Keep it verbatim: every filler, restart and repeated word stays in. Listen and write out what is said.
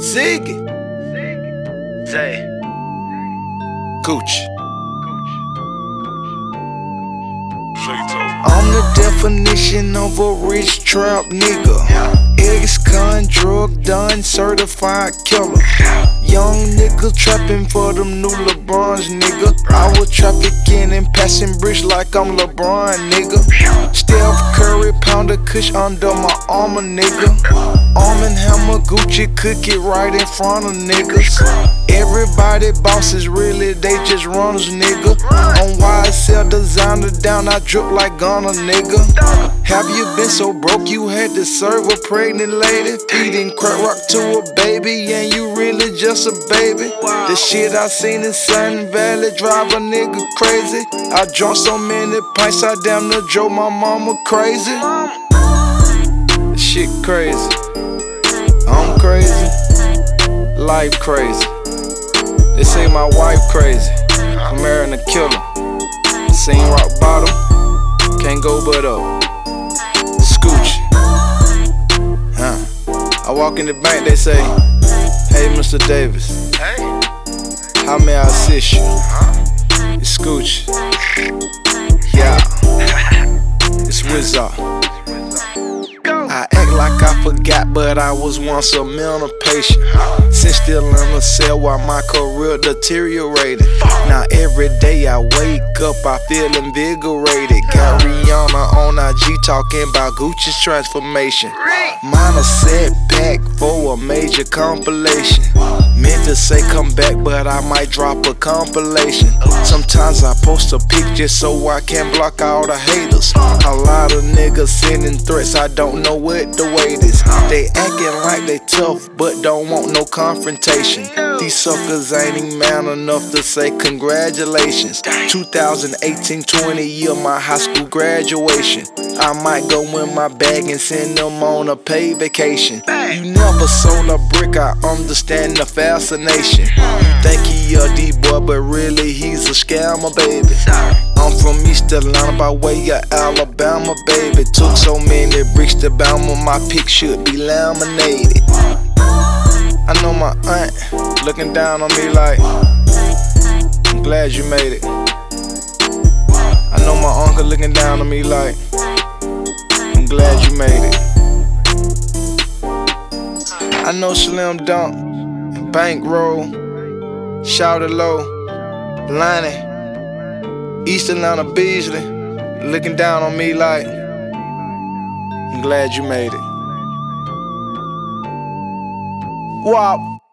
Ziggy. Zay. Gucci. I'm the definition of a rich trap nigga. Ex-con, drug done, certified killer. Young nigga trapping for them new LeBrons, nigga. I was trafficking and passing bricks like I'm LeBron, nigga. Steph Curry, pound of kush under my armor, nigga. Arm and Hammer, Gucci, cook it right in front of niggas. Everybody bosses, really, they just runners, nigga. On Y S L designer down, I drip like Gunna, nigga. Have you been so broke you had to serve a pregnant lady? Feeding crack rock to a baby and you really just a baby? The shit I seen in Sun Valley drive a nigga crazy. I drunk so many pints I damn near drove my mama crazy. This shit crazy. I'm crazy. Life crazy. They say my wife crazy. I'm marrying a killer. Seen rock bottom, can't go but up. Scooch. Huh. I walk in the bank, they say, "Hey, Mister Davis, how may I assist you?" It's Scooch. Yeah. It's Wizard. I act like I forgot, but I was once a mental patient. Since still in a cell while my career deteriorated. Now every day I wake up, I feel invigorated. Got Rihanna on I G talking about Gucci's transformation. Minor setback for a major compilation. Meant to say come back, but I might drop a compilation. Sometimes I post a pic just so I can block all the haters. A lot of niggas sending threats, I don't know what the weight is. They acting like they tough, but don't want no confrontation. These suckers ain't even man enough to say congratulations. two thousand eighteen, twenty year my high school graduation. I might go in my bag and send them on a paid vacation. You never sold a brick, I understand the fascination. You think he a D-boy, but really he's a scammer, baby. I'm from East Atlanta by way of Alabama, baby. Took so many bricks to Bama, my pic should be laminated. I know my aunt looking down on me like, I'm glad you made it. I know my uncle looking down on me like, I'm glad you made it. I know Slim Dunk, Bankroll, Shout It Low, Lonnie, East Atlanta Beasley, looking down on me like, I'm glad you made it. Wop.